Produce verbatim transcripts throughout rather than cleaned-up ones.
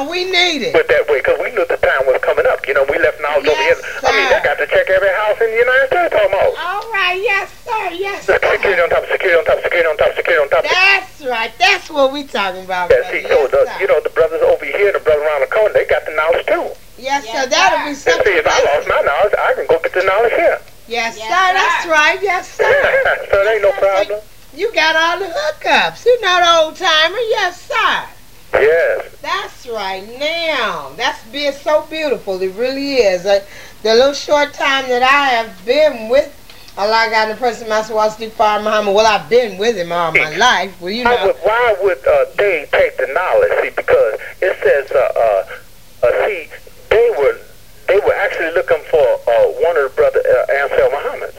No, we need it. But that way, because we knew the time was coming up. You know, we left knowledge yes, over here. Sir. I mean, they got to check every house in the United States almost. All right, yes, sir, yes, sir. Security on top, security on top, security on top, security on top. That's right. That's what we talking about. Yeah, see, so yes, the, sir. you know, the brothers over here, the brothers around the corner, they got the knowledge too. Yes, yes sir. That'll be And something. see, if I lost my knowledge, I can go get the knowledge here. Yes, Yes, sir. sir. That's right. Yes, sir. So there ain't no Yes, sir. problem. You got all the hookups. You know the old timer. Yes, sir. Yes. That's right. Now, that's been so beautiful. It really is. Uh, the little short time that I have been with Allah God the person, Master Wasi Farah Muhammad. Well, I've been with him all my life. Well, you know. Why would, why would uh, they take the knowledge? See, because it says, uh, uh, uh, see, they were they were actually looking for uh, one of the brother uh, Ansel Muhammad's.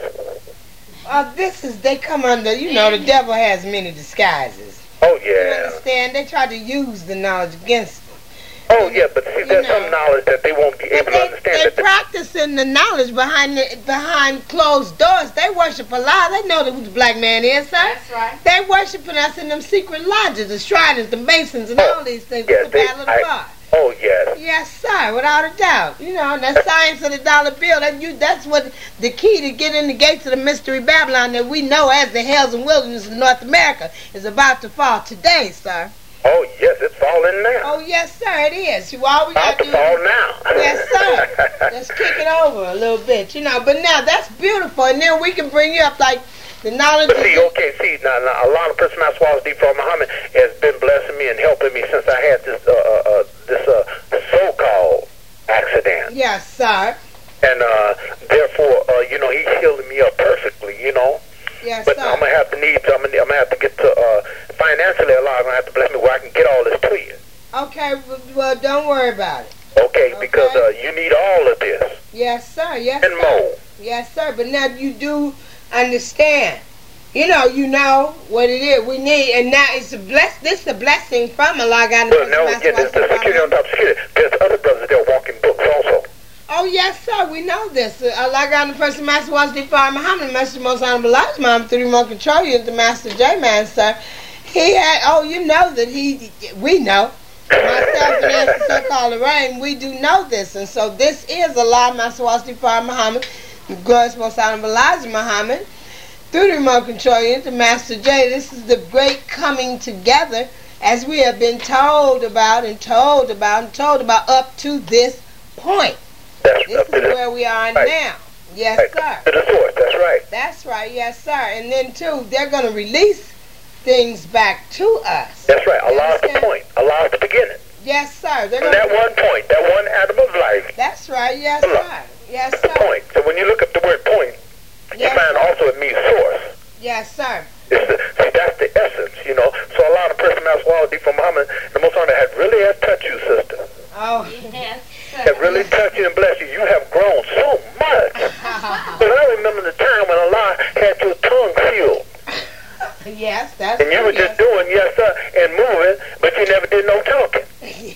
Uh, this is, they come under, you know, the devil has many disguises. Oh, You yeah. understand? They try to use the knowledge against them. Oh, yeah, but see, there's know. some knowledge that they won't be But able to they, understand. they That the, practicing the knowledge behind the, behind closed doors. They worship Allah. They know who the black man is, sir. That's right. They worshiping us in them secret lodges, the Shriners, the Masons, and Oh, all these things. yes, With the they- battle of I- God. oh, yes. Yes, sir, without a doubt. You know, that science of the dollar bill, that you that's what the key to get in the gates of the mystery Babylon that we know as the hells and wilderness of North America is about to fall today, sir. Oh, yes, it's falling now. Oh, yes, sir, it is. You all we About got to to fall do now. Yes, sir. Let's kick it over a little bit, you know. But now that's beautiful, and then we can bring you up like the knowledge. But see, okay, see, now, now a lot of person Master Wallace D. Farah Muhammad has been blessing me and helping me since I had this uh, uh, uh, this uh, so-called accident. Yes, sir. And uh, therefore, uh, you know, he's healing me up perfectly, you know. Yes, But sir. I'm gonna have to need, I'm gonna, I'm gonna have to get to uh, financially, Allah gonna have to bless me where I can get all this to you. Okay, well, well, don't worry about it. Okay, Okay. because uh, you need all of this Yes, sir. Yes, and sir. more. Yes, sir. But now you do understand. You know, you know what it is we need, and now it's a bless. This is a blessing from Allah. God, Well, now again, there's the security on top of security. There's other brothers that are walking books also. Oh yes, sir. We know this. Uh, Allah God, the person, Master Wasi Farah Muhammad, Master Most Honorable Elijah Muhammad, through the remote control unit, the Master J Man, sir. He had. Oh, you know that he. We know. Myself and Nancy so-called Lorraine, we do know this, and so this is Allah, Master Wasi Farah Muhammad, glorious Most Honorable Elijah Muhammad. Through the remote control unit, the Master J, this is the great coming together as we have been told about and told about and told about up to this point. That's This up is to the, where we are right. now. Yes, right, sir. to the source. That's right. That's right, yes, sir. And then, too, they're going to release things back to us. That's right. You Allah's the understand? point. Allah's the beginning. Yes, sir. They're From gonna, that one point, that one atom of life, That's right, yes, Allah. sir. Yes, that's the sir. point. So when you look up the word point, you Yes, find sir. also it means source. Yes, sir. It's the, see, that's the essence, you know. So a lot of person Master Wallace from Muhammad, the Most Honor had really has touched you, sister. Oh, Yes, Have really touched you and blessed you. You have grown so much. But I remember the time when Allah had your tongue sealed. yes, that's And you true, were just yes. doing yes sir and moving, but you never did no talking.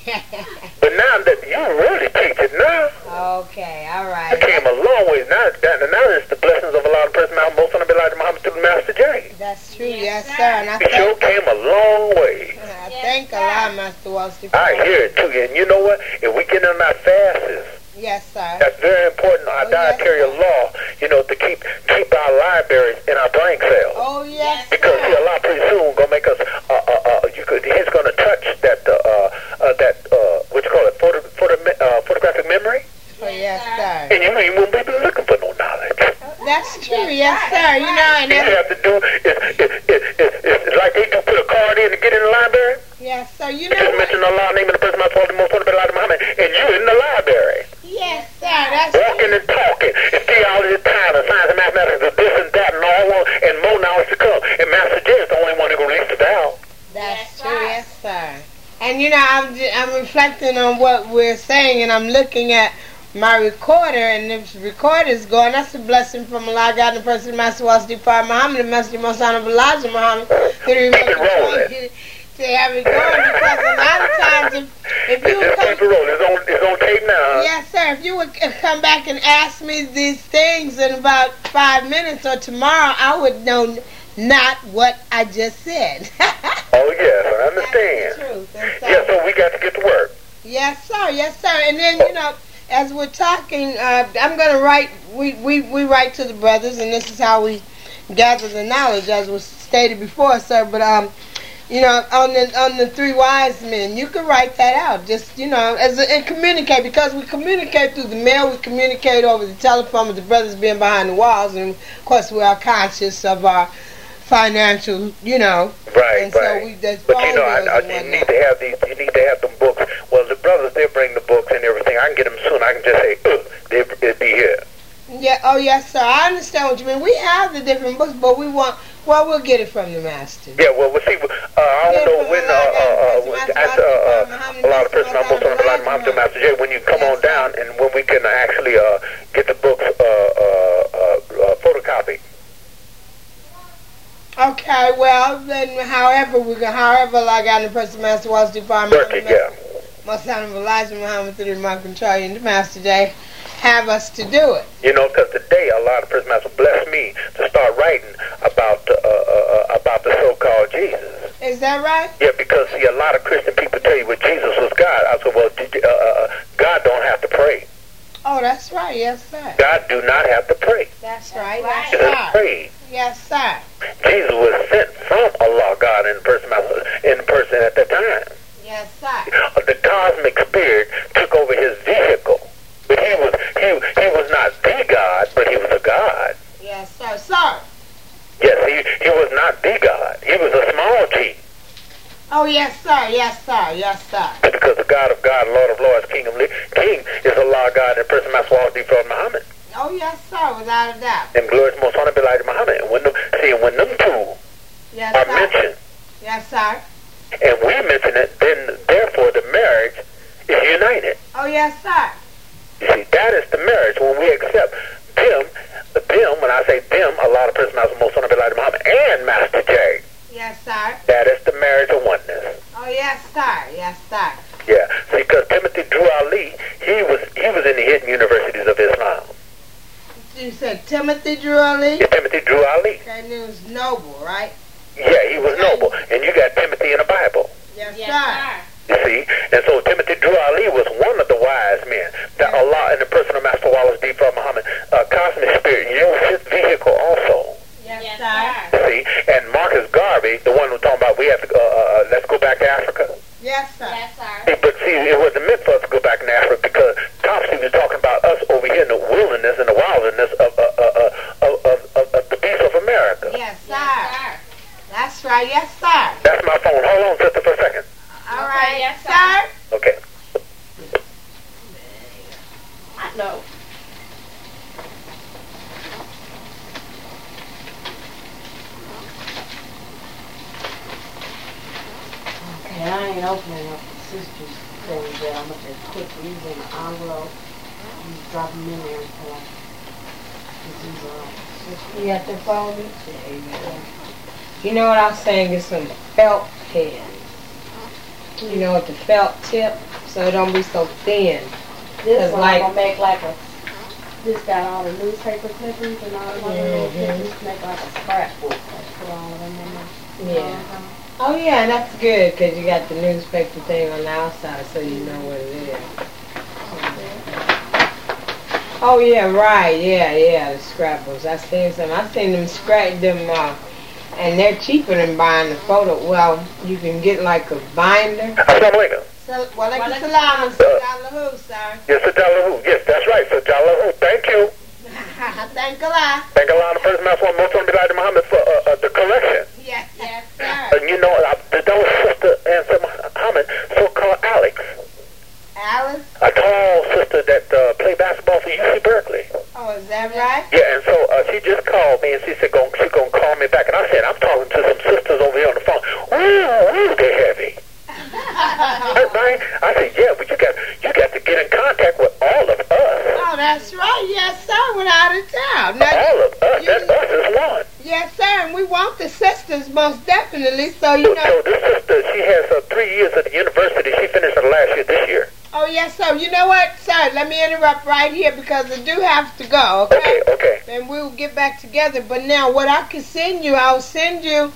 But now that you really teach it now, Okay, all it right. came a long way. Now, that, now it's the blessings of a lot of person. Now, most of them be like Muhammad through the Master J. That's true, Yes, yes, sir. sir. And I It sure thank, came a long way. I Yes, thank sir. Allah, Master Wasi. I hear it too. And you know what? If we get on our fasts, Yes, sir. that's very important. Our Oh, yes, dietary sir. law, you know, to keep keep our libraries in our brain cells. Oh, yes, Because see, sir. Allah pretty soon gonna make us. Uh, uh, uh, you could. He's gonna touch that. Uh, uh, that. Uh, what you call it? Photo, photo, uh, photographic memory. Oh, yes, sir. And you ain't won't be looking for no knowledge. That's true, yes, sir. You know, and All you then, have to do is, is, is, is, is like they do put a card in to get in the library. yes, sir. You You know just what? mention Allah, name of the person, my fault, the most honorable Elijah Muhammad, and you in the library. Yes, sir. That's Walking and talking, and theology, time, and science and mathematics, and this and that, and all, and more knowledge to come. And Master J is the only one who can release it down. That's Yes, true, sir. yes, sir. And you know, I'm ju- I'm reflecting on what we're saying, and I'm looking at my recorder, and this recorder's going. That's a blessing from Allah, God, and the person, Master Wasi Farah Muhammad, the Master Most Honorable Elijah Muhammad, to the remote Keep it control rolling. unit, to have it going. Because a lot of times, if, if you would Just keep it come, rolling. It's on, it's on tape now. yes, sir, if you would c- come back and ask me these things in about five minutes or tomorrow, I would know n- not what I just said. Oh, yes, I That's understand. the truth. And so, Yeah, so we got to get to work. Yes, sir. Yes, sir. And then, you know, as we're talking, uh, I'm going to write, we, we, we write to the brothers, and this is how we gather the knowledge, as was stated before, sir. But, um, you know, on the on the three wise men, you can write that out. Just, you know, as a, and communicate, because we communicate through the mail, we communicate over the telephone with the brothers being behind the walls, and of course we are conscious of our financial, you know. Right, and right. So we, that's but you know, I, I, you need to have these. You need to have them books. Well, the brothers, they bring the books and everything. I can get them soon. I can just say, Ugh, they, it'll be here. Yeah. Oh, yes, sir. I understand what you mean. We have the different books, but we want. Well, we'll get it from the master. Yeah. Well, we'll see. Uh, I don't know when. Uh, uh, uh, after uh, uh, a lot of person, I'm also like Master Master J. When you come on down, and when we can actually uh, get the books uh, uh, uh, uh, photocopied. Okay, well, then however we go, however, like I the person Master Walsh Department, yeah. Most Son of Elijah Muhammad through the Mark Control and the Master J have us to do it. You know, because today a lot of person Master blessed me to start writing about uh, uh, about the so-called Jesus. Is that right? Yeah, because see, a lot of Christian people tell you, well, Jesus was God. I said, well, did you, uh, uh, God don't have to pray. Oh, that's right. Yes, sir. God do not have to pray. That's right. Yes, Jesus sir. Prayed. Yes, sir. Jesus was sent from Allah, God, in person, in person at the time. Yes, sir. The cosmic spirit took over his vehicle, but he was he he was not the God, but he was a God. Yes, sir. Sir. Yes, he he was not the God. He was a small G. Oh, yes, sir. Yes, sir. Yes, sir. Because the God of God, Lord of Lords, King of Li- King is Allah, God, in person, Master Walsh Department Muhammad. Oh, yes, sir, without a doubt. And glorious most honored Elijah Muhammad. And when them, see, when them two yes, are sir. mentioned, yes, sir, and we mention it, then therefore the marriage is united. oh, yes, sir. You see, that is the marriage. When we accept them, them, when I say them, a lot of persons, Master most honored Elijah Muhammad and Master J. Yes, sir. That is the marriage of oneness. Oh, yes, sir. Yes, sir. Yeah, see, because Timothy Drew Ali, he was he was in the hidden universities of Islam. You said Timothy Drew Ali? Yeah, Timothy Drew Ali. That news noble, right? Yeah, he was noble. And you got Timothy in the Bible. Yes, Yes, sir. You see? And so Timothy Drew Ali was one of the wise men that Allah in the person of Master Wallace D. Muhammad, uh, cosmic spirit, used his vehicle also. Yes, Yes, sir. sir. See? And Marcus Garvey, the one who's talking about we have to, uh, uh, let's go back to Africa. Yes, sir. Yes, sir. See, but see, it wasn't meant for us to go back to Africa because Topsy was talking about us over here in the wilderness and the wilderness of, uh, uh, uh, of, of, of, of the beast of America. Yes, sir. Yes, sir. That's right. Yes, sir. That's my phone. Hold on, sister, for a second. All Okay, right. yes, sir. sir. Okay. I know. Okay, I ain't opening up the sister's thing yet. I'm going to just quick these in the envelope. Just drop them in there until I get these uh, You got the phone? There you go. You know what I was saying? Get some felt pens. You know, with the felt tip, so it don't be so thin. This 'Cause one like- I'm going to make like a, this got all the newspaper clippings and all the other little Mhm. clippings. Make like a scrapbook. Like put all of them in there. Yeah. Uh-huh. Oh yeah, that's good because you got the newspaper thing on the outside, so you know what it is. Oh yeah, right, yeah, yeah, the scrapbooks. I seen some. I seen them scratch them, uh, and they're cheaper than buying the photo. Well, you can get like a binder. Assalamu alaikum. So, well, like Walaikum salam, salam. sir. Yes, Sir Jallahu. Yes, that's right, Sir Jallahu. Thank you. Thank Allah. Thank Allah, the person that's one most on Elijah Muhammad for uh, uh, the correction. Yes, Yes, sir. And you know, uh, that was Sister Ansel Muhammad, so-called Alex, Alice. a tall sister that uh, played basketball for U C Berkeley. Oh, is that right? Yeah, and so uh, she just called me and she said gon- she gonna call me back, and I said I'm talking to some sisters over here on the phone. Ooh, ooh, they're heavy. Right? I said, yeah, but you got you got to get in contact with all of us. Oh, that's right. Yes, sir. Without a doubt. Now, All of us. you- That us is one. yes, sir. And we want the sisters most definitely. So you know. So this sister, she has uh, three years at the university. She finished her last year this year. Oh, yes, sir. You know what, sir? Let me interrupt right here because I do have to go. Okay, okay. And we'll get back together. But now, what I can send you, I'll send you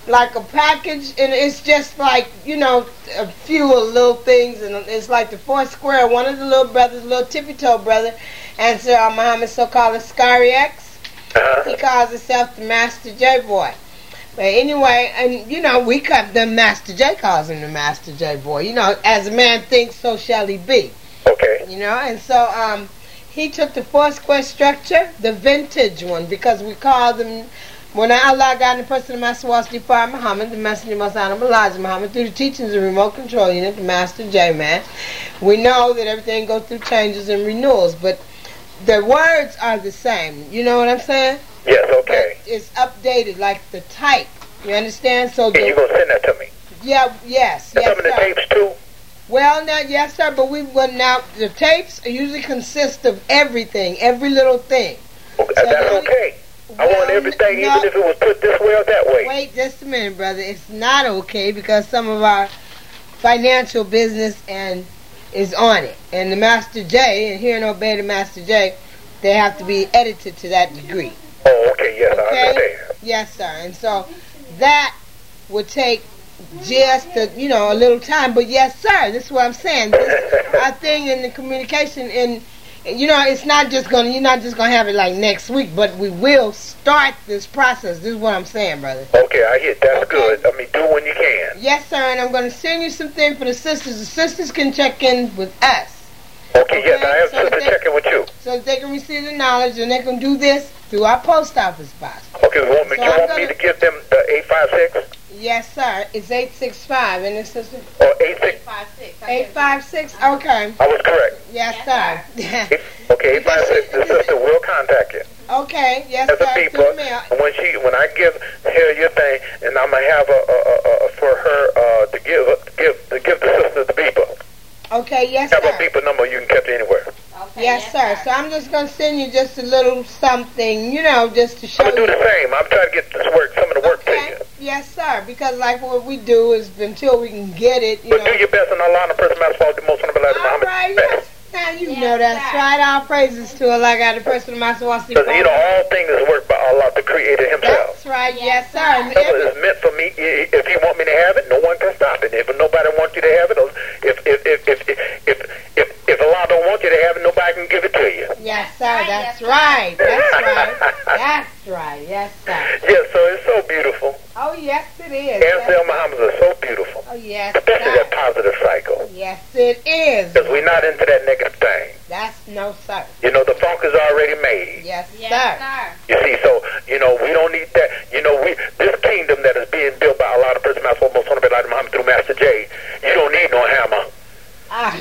like a package, and it's just like, you know, a few little things, and it's like the fourth square. One of the little brothers, little tippy toe brother, and Sir Muhammad so-called Askari X, Uh-huh. he calls himself the Master J Boy. But anyway, and you know, we cut the Master J calls him the Master J Boy. You know, as a man thinks, so shall he be. Okay. You know, and so um, he took the four square structure, the vintage one, because we called them. When Allah got in the person of Master Wasdi Far Muhammad, the Messenger most honorable Elijah Muhammad, through the teachings of the remote control unit, the Master J-Man, we know that everything goes through changes and renewals, but the words are the same. You know what I'm saying? Yes, okay. But it's updated, like the type. You understand? So And you're the, going to send that to me? yeah, yes, And yes, some of the sir. tapes, too? Well, now, yes, sir, but we well, now the tapes usually consist of everything, every little thing. Okay, So that's the only- okay. I Well, want everything, no. even if it was put this way or that way. Wait just a minute, brother. It's not okay because some of our financial business and is on it. And the Master J, and hear and obey the Master J, they have to be edited to that degree. Oh, okay, yes, I Okay? understand. Yes, sir. And so that would take just a, you know, a little time. But yes, sir, this is what I'm saying. This our thing in the communication, and you know, it's not just gonna, you're not just gonna have it like next week, but we will start this process. This is what I'm saying, brother. Okay, I hear. That's Okay. good. I mean, do when you can. Yes, sir, and I'm gonna send you something for the sisters. The sisters can check in with us, Okay, yes, Okay, I have so sister they- checking with you. so that they can receive the knowledge, and they can do this through our post office box. Okay, you want me, So you I'm want gonna- me to give them the eight five six Yes, sir. It's eight six five, and it's sister or eight six? Five, six. eight five six. Okay. I was correct. Yes, Yes, sir. Eight, okay, eight five six. The sister will contact you. Okay. Yes, As a sir. people, Through the mail. and when she, when I give her your thing, and I'm gonna have a, a, a, a for her uh, to give, give, to give the sister the beeper. Okay. Yes, Have a sir. beeper number you can catch anywhere. Okay, Yes, sir. So I'm just gonna send you just a little something, you know, just to show I'm gonna do you. the same. I'm trying to get this work, some of the work to Okay. you. Yes, sir. Because like what we do is until we can get it, you But know. do your best and Allah, the person that's fault, the most honorable Elijah All Muhammad. right. Best. Yes. Now you Yes, know that's sir. right. All praises to Allah, God, the person of Master Wasi. Because, you know, all things is worked by Allah, the Creator Himself. That's right. Yes, Yes, sir. sir. And Whatever every- is meant for me, i- if you want me to have it, no one can stop it. If nobody wants you to have it, or if if if if if if, if Allah don't want you to have it, nobody can give it to you. Yes, sir. right, That's yes, right. That's right. That's right. Yes, sir. Yes, so it's so beautiful. Oh, yes, it is. Ansel Yes, Muhammad is so beautiful, oh, yes, especially sir. that positive cycle. Yes, it is. Because we're not into that negative thing. That's no, sir. You know, the funk is already made. Yes, Yes, sir. sir. You see, so, you know, we don't need that. You know, we this kingdom that is being built by Allah, the Prince of Master Most Honorable Elijah Muhammad through Master J, you don't need no hammer. Ah,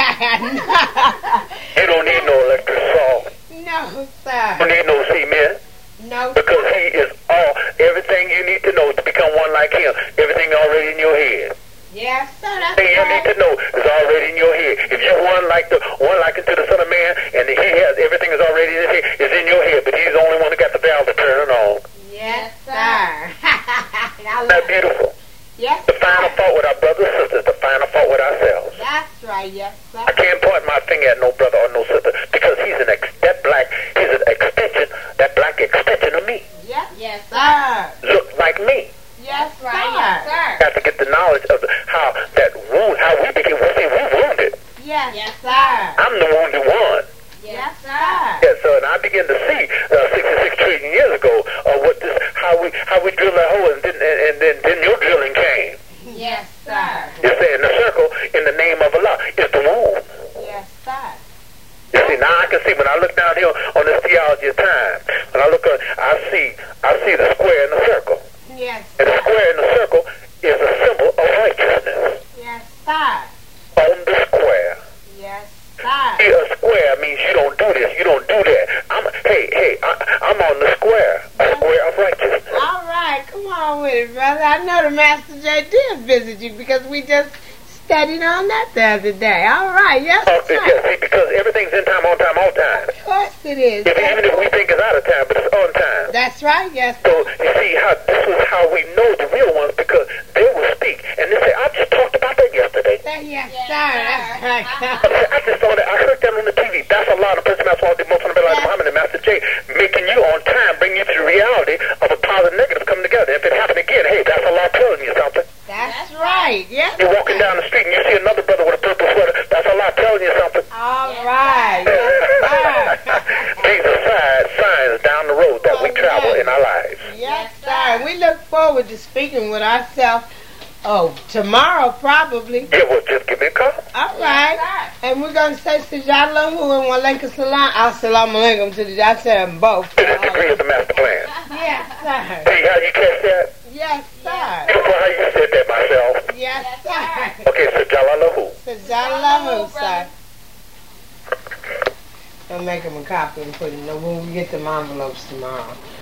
You don't need no electric saw. no, You sir. don't need no cement. No, Because sir. he is all, everything you need to know to become one like him. Everything already in your head. Yes, sir. That's Everything you need right. to know is already in your head. If you one like the one like unto the Son of Man, and he has everything is already in his head, is in your head, but he's the only one who got the valve to turn it on. Yes, Yes, sir. I Isn't love that it. beautiful? Yes, The final sir. fault with our brothers and sisters, the final fault with ourselves. That's right. Yes, sir. I can't point my finger at no brother or no sister because he's an ex- that black, he's an extension, that black extension of me. Yes, Yes, sir. sir. Look like me. Yes, That's right. Yes, sir. sir. Got to get the knowledge of the, how that wound, how we became, we see we wounded. Yes, Yes, sir. I'm the wounded one. Yes, sir. sir. Yeah, so and I began to see uh, sixty-six trillion years ago uh, what this, how we how we drilled that hole, and then and, and then then your drilling came. Yes, sir. You say in the circle in the name of Allah is the wound. Yes, sir. You see, now I can see when I look down here on this theology of time. When I look, uh, I see I see the square and the circle, Yes, and the sir. square and the circle is a symbol of righteousness. Yes, sir. On the square. Yes, See, sir. a square means you don't do this, you don't do that. I'm, hey, hey, I, I'm on the square, a square of righteousness. All right, come on with it, brother. I know the Master J did visit you because we just studied on that the other day. All right, yes, Oh, sir. yeah, see, because everything's in time, on time, all time. Of course it is. If, even if we think it's out of time, but it's on time. That's right, yes. So you see how this is how we know the real ones because they will speak and they say, "I just talked about that yesterday." Yes, Yes, sir. sir. That's right. I just saw that. I heard that on the T V. That's a lot of Prince Master the Most Honorable Elijah Muhammad and Master J making you on time, bring you to the reality of a positive and negative coming together. If it happened again, hey, that's a lot look forward to speaking with ourselves. Oh, tomorrow probably. Yeah, well, just give me a call. All right. Yes, And we're going to say Sajala Lahu and Walaikum Salam. Assalamu alaikum to the I said them both. And the degree of the master plan. Yes, sir. See how you catch that? Yes, sir. Well, how you said that myself. Yes, sir. Okay, so Jalalahu. Sajala Lahu, sir. I'll make him a copy and put it in when we get them envelopes tomorrow.